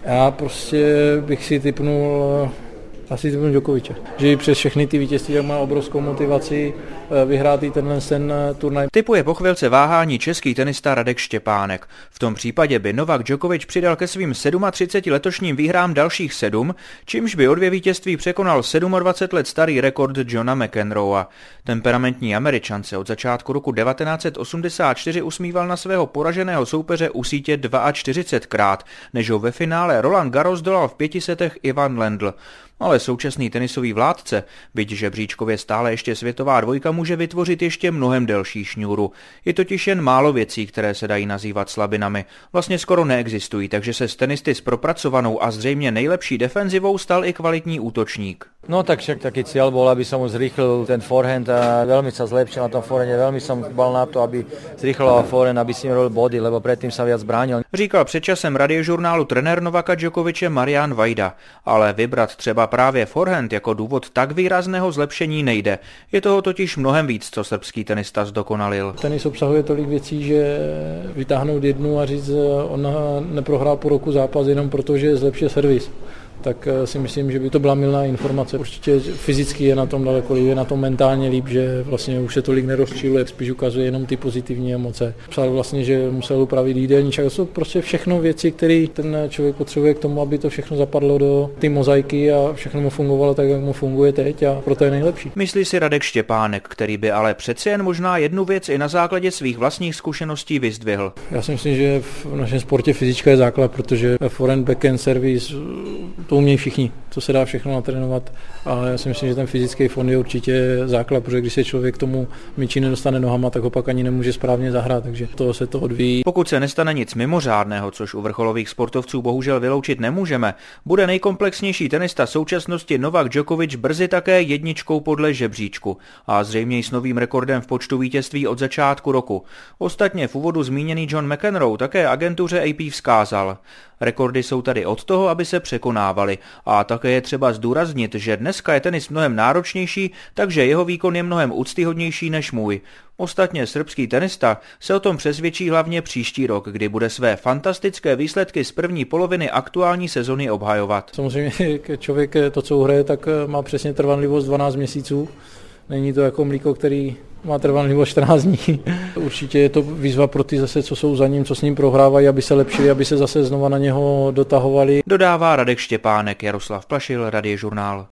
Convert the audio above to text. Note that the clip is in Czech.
Já prostě bych si tipnul asi Djokoviče. Že i přes všechny ty vítězství tak má obrovskou motivaci vyhrát i ten turnaj. Tipuje po chvilce váhání český tenista Radek Štěpánek. V tom případě by Novak Djokovic přidal ke svým 37 letošním výhrám dalších 7, čímž by o 2 vítězství překonal 27 let starý rekord Johna McEnroea. Temperamentní Američan se od začátku roku 1984 usmíval na svého poraženého soupeře u sítě 42krát, než ho ve finále Roland Garros dolal v 5 setech Ivan Lendl. Ale současný tenisový vládce, byť žebříčkově stále ještě světová dvojka, může vytvořit ještě mnohem delší šňůru. Je totiž jen málo věcí, které se dají nazývat slabinami. Vlastně skoro neexistují, takže se z tenisty s propracovanou a zřejmě nejlepší defenzivou stal i kvalitní útočník. No tak však taký cieľ bol, aby som zrýchlil ten forehand a veľmi sa zlepšil na tom forehande, veľmi som dbal na to, aby zrýchloval forehand, aby si robil body, lebo predtým sa viac bránil. Říkal před časem radiožurnálu trenér Novaka Djokoviče Marián Vajda, ale vybrat třeba právě forehand jako důvod tak výrazného zlepšení nejde. Je toho totiž mnohem víc, co srbský tenista zdokonalil. Tenis obsahuje tolik věcí, že vytáhnout jednu a říct, on neprohrál po roku zápas jenom proto, že zlepšil servis. Tak si myslím, že by to byla mylná informace. Určitě fyzicky je na tom daleko líp, je na tom mentálně líp, že vlastně už se tolik nerozčiluje, spíš ukazuje jenom ty pozitivní emoce. Psal vlastně, že musel upravit jídelníček. To jsou prostě všechno věci, které ten člověk potřebuje k tomu, aby to všechno zapadlo do ty mozaiky a všechno mu fungovalo tak, jak mu funguje teď a proto je nejlepší. Myslí si Radek Štěpánek, který by ale přeci jen možná jednu věc i na základě svých vlastních zkušeností vyzdvihl. Já si myslím, že v našem sportě fyzička je základ, protože forehand, backhand, servis to umějí všichni, to se dá všechno natrénovat a já si myslím, že ten fyzický fond je určitě základ, protože když se člověk k tomu míči nedostane nohama, tak ho pak ani nemůže správně zahrát, takže toho se to odvíjí. Pokud se nestane nic mimořádného, což u vrcholových sportovců bohužel vyloučit nemůžeme, bude nejkomplexnější tenista současnosti Novak Djokovic brzy také jedničkou podle žebříčku a zřejmě i s novým rekordem v počtu vítězství od začátku roku. Ostatně v úvodu zmíněný John McEnroe také agentuře AP vzkázal: rekordy jsou tady od toho, aby se překonávaly, a také je třeba zdůraznit, že dneska je tenis mnohem náročnější, takže jeho výkon je mnohem úctyhodnější než můj. Ostatně srbský tenista se o tom přesvědčí hlavně příští rok, kdy bude své fantastické výsledky z první poloviny aktuální sezony obhajovat. Samozřejmě člověk to, co uhraje, tak má přesně trvanlivost 12 měsíců. Není to jako mlíko, který má trvanlivost 14 dní. Určitě je to výzva pro ty zase, co jsou za ním, co s ním prohrávají, aby se lepšili, aby se zase znova na něho dotahovali. Dodává Radek Štěpánek. Jaroslav Plašil, Radiožurnál.